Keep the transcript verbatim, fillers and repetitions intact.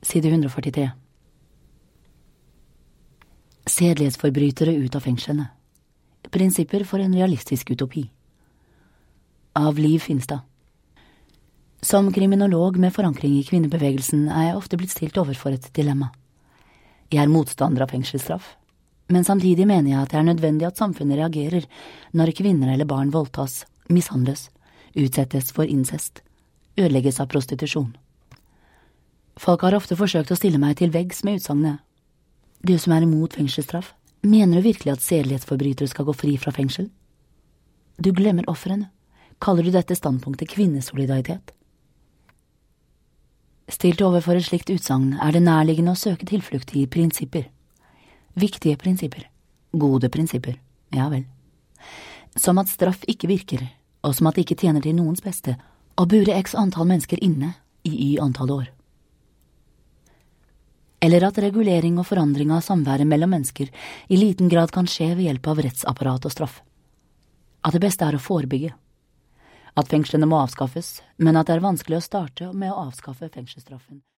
Side hundre førtitre. Sedelighetsforbrytere ut av fengslene. Prinsipper for en realistisk utopi. Av Liv Finstad. Som kriminolog med forankring i kvinnebevegelsen er jeg ofte blitt stilt overfor et dilemma. Jeg er motstander av fengselsstraff, men samtidig mener jeg at det er nødvendig at samfunnet reagerer når kvinner eller barn voldtas, mishandles, utsettes for incest, ødelegges av prostitusjon. Folk har ofte forsøkt å stille meg til veggs med utsagnet: Du som er imot fengselsstraff, mener du virkelig at sedelighetsforbrytere skal gå fri fra fengsel? Du glemmer ofrene. Kaller du dette standpunktet kvinnesolidaritet? Stilt overfor et slikt utsagn er det nærliggende å søke tilflukt i prinsipper. Viktige prinsipper. Gode prinsipper. Ja vel. Som at straff ikke virker, og som at det ikke tjener til noens beste å bure x antall mennesker inne i y antall år. Eller at regulering og forandring av samværet mellom mennesker i liten grad kan skje ved hjelp av rettsapparat og straff. At det beste er å forebygge. At fengslene må avskaffes, men at det er vanskelig å starte med å avskaffe fengselsstraffen.